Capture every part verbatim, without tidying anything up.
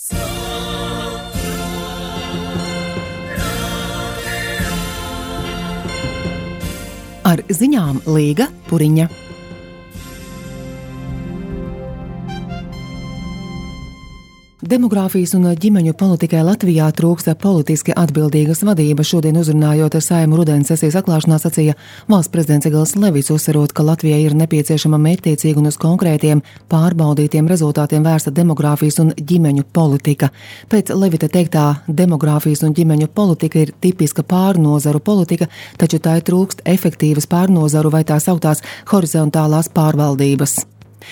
Ar ziņām Līga Puriņa. Demogrāfijas un ģimeņu politikai Latvijā trūksta politiski atbildīgas vadības. Šodien uzrunājot Saeimu rudens sesijas atklāšanā sacīja valsts prezidents Egils Levits, uzsverot, ka Latvijai ir nepieciešama mērķtiecīga un uz konkrētiem pārbaudītiem rezultātiem vērsta demogrāfijas un ģimeņu politika. Pēc Levita teiktā, demogrāfijas un ģimeņu politika ir tipiska pārnozaru politika, taču tā ir trūkst efektīvas pārnozaru vai tā sauktās horizontālās pārvaldības.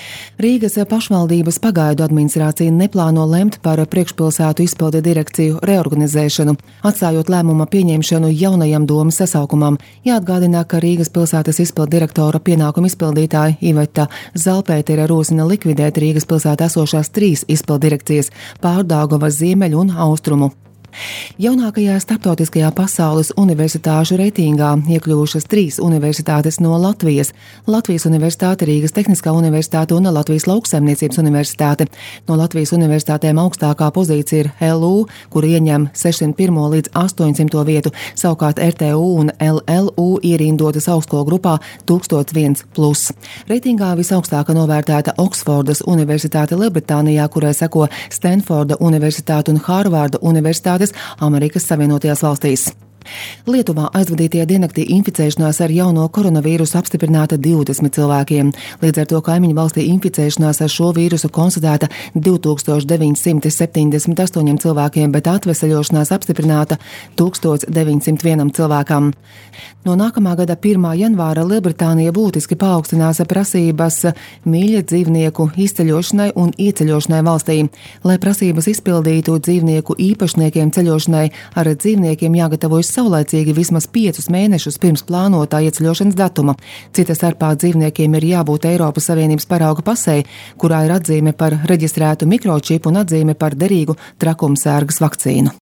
Rīgas pašvaldības pagaidu administrācija neplāno lemt par priekšpilsētu izpilde direkciju reorganizēšanu, atstājot lēmuma pieņemšanu jaunajam domas sasaukumam. Jāatgādina, ka Rīgas pilsētas izpilde direktora pienākumu izpildītāja Iveta Zalpētere rosina likvidēt Rīgas pilsētā esošās trīs izpilde direkcijas – Pārdaugavas, Ziemeļu un Austrumu. Jaunākajā starptautiskajā pasaules universitāšu reitingā iekļuvušas trīs universitātes no Latvijas – Latvijas Universitāte, Rīgas Tehniskā universitāte un Latvijas Lauksaimniecības universitāte. No Latvijas universitātēm augstākā pozīcija ir L U, kur ieņem sešsimt pirmo līdz astoņsimto vietu, savukārt R T U un L L U ierindotas augstskolu grupā tūkstoš viens plus. Reitingā visaugstākā novērtēta Oksfordas universitāte Lielbritānijā, kurai seko Stanforda universitāte un Hārvarda universitāte Amerikas Savienotajās valstīs. Lietuvā aizvadītajā diennaktī inficēšanās ar jauno koronavīrusu apstiprināta divdesmit cilvēkiem. Līdz ar to kaimiņu valstī inficēšanās ar šo vīrusu konstatēta divi tūkstoši deviņsimt septiņdesmit astoņiem cilvēkiem, bet atveseļošanās apstiprināta tūkstoš deviņsimt vienam cilvēkam. No nākamā gada pirmā janvāra Lielbritānija būtiski paaugstinās prasības mīļa dzīvnieku izceļošanai un ieceļošanai valstī. Lai prasības izpildītu, dzīvnieku īpašniekiem ceļošanai ar dzīvniekiem jāgatavojas saulaicīgi vismaz piecus mēnešus pirms plānotā ieceļošanas datuma. Cita starpā dzīvniekiem ir jābūt Eiropas Savienības parauga pasei, kurā ir atzīme par reģistrētu mikročipu un atzīme par derīgu trakumsērgas vakcīnu.